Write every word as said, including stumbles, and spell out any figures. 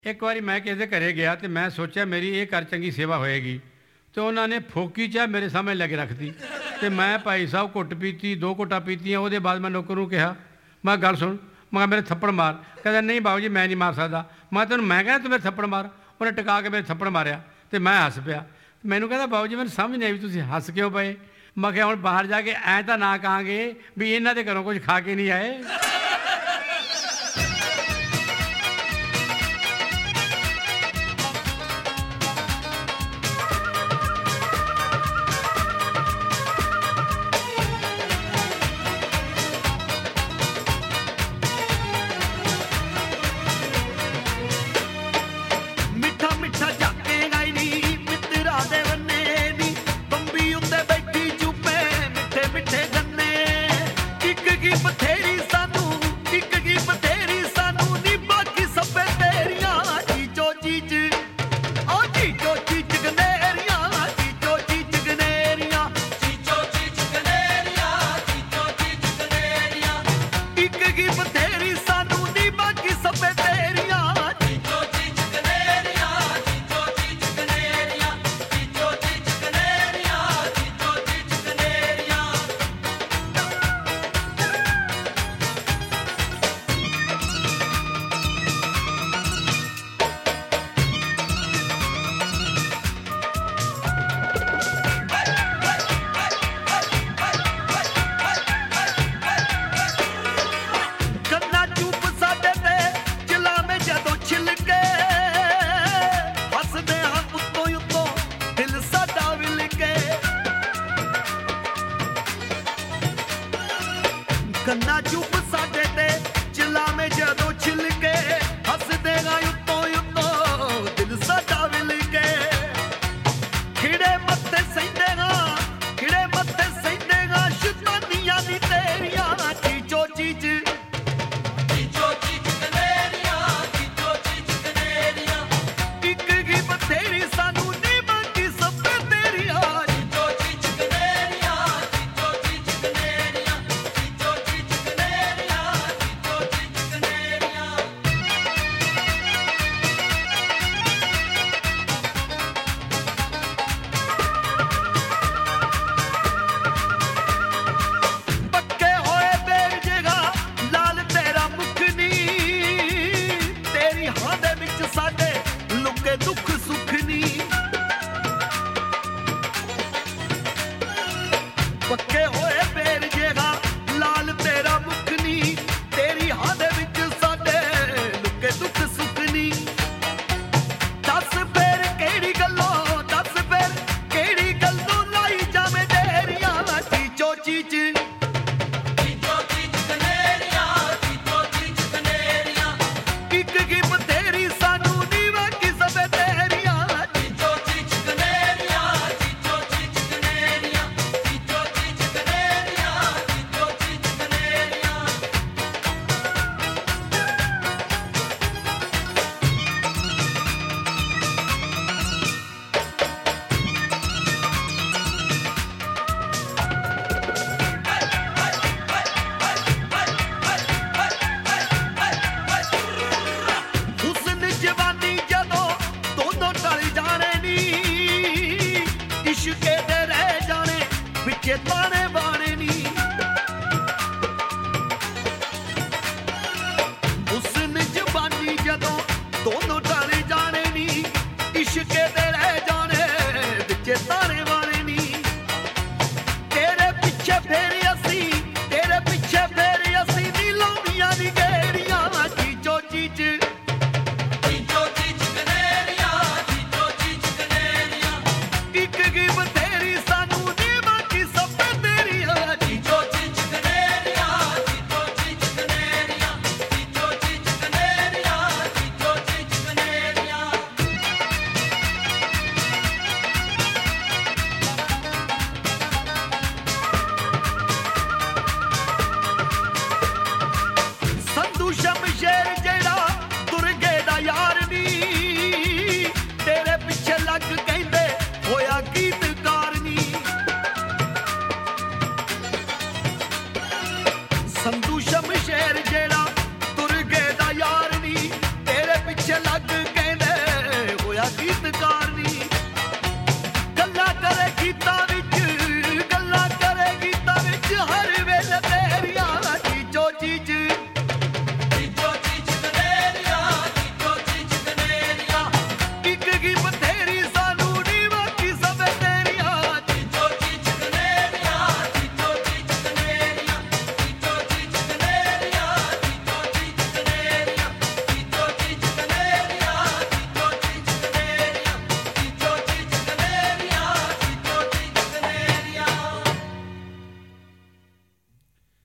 ਇੱਕ ਵਾਰੀ ਮੈਂ ਕਿਸੇ ਦੇ ਘਰੇ ਗਿਆ ਤੇ ਮੈਂ ਸੋਚਿਆ ਮੇਰੀ ਇਹ ਘਰ ਚੰਗੀ ਸੇਵਾ ਹੋਏਗੀ ਤੇ ਉਹਨਾਂ ਨੇ ਫੋਕੀ ਚਾਹ ਮੇਰੇ ਸਾਹਮਣੇ ਲੈ ਕੇ ਰੱਖਤੀ ਤੇ ਮੈਂ ਭਾਈ ਸਾਹਿਬ ਘੁੱਟ ਪੀਤੀ, ਦੋ ਘੁੱਟਾਂ ਪੀਤੀਆਂ। ਉਹਦੇ ਬਾਅਦ ਮੈਂ ਨੌਕਰ ਨੂੰ ਕਿਹਾ, ਮੈਂ ਗੱਲ ਸੁਣ, ਮੈਂ ਮੇਰੇ ਥੱਪੜ ਮਾਰ। ਕਹਿੰਦਾ ਨਹੀਂ ਬਾਬੂ ਜੀ ਮੈਂ ਨਹੀਂ ਮਾਰ ਸਕਦਾ। ਮੈਂ ਤੈਨੂੰ ਮੈਂ ਕਹਿੰਦਾ ਤੂੰ ਮੇਰੇ ਥੱਪੜ ਮਾਰ। ਉਹਨੇ ਟਿਕਾ ਕੇ ਮੇਰੇ ਥੱਪੜ ਮਾਰਿਆ ਤੇ ਮੈਂ ਹੱਸ ਪਿਆ। ਮੈਨੂੰ ਕਹਿੰਦਾ ਬਾਬੂ ਜੀ ਮੈਨੂੰ ਸਮਝ ਨਹੀਂ ਆਈ ਵੀ ਤੁਸੀਂ ਹੱਸ ਕਿਉਂ ਪਏ। ਮੈਂ ਕਿਹਾ ਹੁਣ ਬਾਹਰ ਜਾ ਕੇ ਐਂ ਤਾਂ ਨਾ ਕਹਾਂਗੇ ਵੀ ਇਹਨਾਂ ਦੇ ਘਰੋਂ ਕੁਝ ਖਾ ਕੇ ਨਹੀਂ ਆਏ। ਕੰਨਾ ਚੁੱਪ ਸਾਡੇ ਤੇ ਚਲਾਵੇਂ ਜਦੋਂ ਛਿਲ ਕੇ ਹੱਸਦੇ ਗਾ ਉੱਤੋਂ ਉੱਤੋਂ ਦਿਲ ਸਾਡਾ ਵਿਲ ਕੇ ਖਿੜੇ ਮੱਥੇ ਸਹਿੰਦੇ ਗਾ ਖਿੜੇ ਮੱਥੇ ਸਹਿੰਦੇ ਗਾ ਸ਼ੈਤਾਨੀਆਂ ਦੀ ਤੇਰੀਆਂ ਚੀਚੋ ਚੀਚ ਚੀਚੋ ਚੀਚ ਕਨੇਰੀਆਂ ਚੀਚੋ ਚੀਚ ਕਨੇਰੀਆਂ ਇੱਕ ਕੀ ਬਥੇਰੀ ਸਾਨੂੰ ਨਹੀਂ ਮੰਗੀ ਸਭ ਤੇਰੀਆਂ ਚੀਚੋ ਚੀਚ ਕਨੇਰੀਆਂ ਚੀਚੋ ਚੀਚ ਕਨੇਰੀਆਂ ਚੀਚੋ ਚੀਚ ਕਨੇਰੀਆਂ ਚੀਚੋ ਚੀਚ ਕਨੇਰੀਆਂ ਪੱਕੇ ਹੋਏ ਬੇਜਗਾ ਲਾਲ ਤੇਰਾ ਮੁਖ ਨੀ ਤੇਰੀ ਹਾਂ ਦੇ ਵਿੱਚ ਸਾਡੇ ਲੁਕੇ ਦੁੱਖ ਸੁੱਖ ਨੀ ਪੱਕੇ ਹੋਏ ਬੇਜਗਾ ਲਾਲ ਤੇਰਾ ਮੁਖ ਨੀ ਤੇਰੀ ਹਾਂ ਦੇ ਵਿੱਚ ਸਾਡੇ ਲੁਕੇ ਦੁੱਖ ਸੁੱਖ ਨੀ ਦੱਸ ਫੇਰ ਕਿਹੜੀ ਗੱਲੋਂ ਦੱਸ ਫੇਰ ਕਿਹੜੀ ਗੱਲ ਤੋਂ ਲਾਈ ਜਾਵੇਂ ਤੇਰੀਆਂ ਚੀਚੋ ਚੀਚ ਚੀਚੋ ਚੀਚ ਕਨੇਰੀਆਂ ਚੀਚੋ ਚੀਚ ਕਨੇਰੀਆਂ ਇੱਕ ਕੀ ਬਥੇਰੀ ਸਾਨੂੰ ਨੀਵਾਂ ਕੀ ਸਭੇ ਤੇਰੀਆਂ ਚੀਚੋ ਚੀਚ ਕਨੇਰੀਆਂ ਚੀਚੋ ਚੀਚ ਕਨੇਰੀਆਂ ਚੀਚੋ ਚੀਚ ਕਨੇਰੀਆਂ ਚੀਚੋ ਚੀਚ ਕਨੇਰੀਆਂ ਹੁਸਨ ਜਵਾਨੀ ਜਦੋਂ ਦੋਨੋਂ ਟਲ ਜਾਣੇ ਨੀ ਇਸ਼ਕੇ ਦੇ ਰਹਿ ਜਾਣੇ ਵਿੱਚੇ ਤਾਣੇ ਬਾਣੇ ਨੀ ਹੁਸਨ ਜਵਾਨੀ ਜਦੋਂ ਦੋਨੋਂ ਟਲ ਜਾਣੇ ਨੀ ਇਸ਼ਕੇ ਦੇ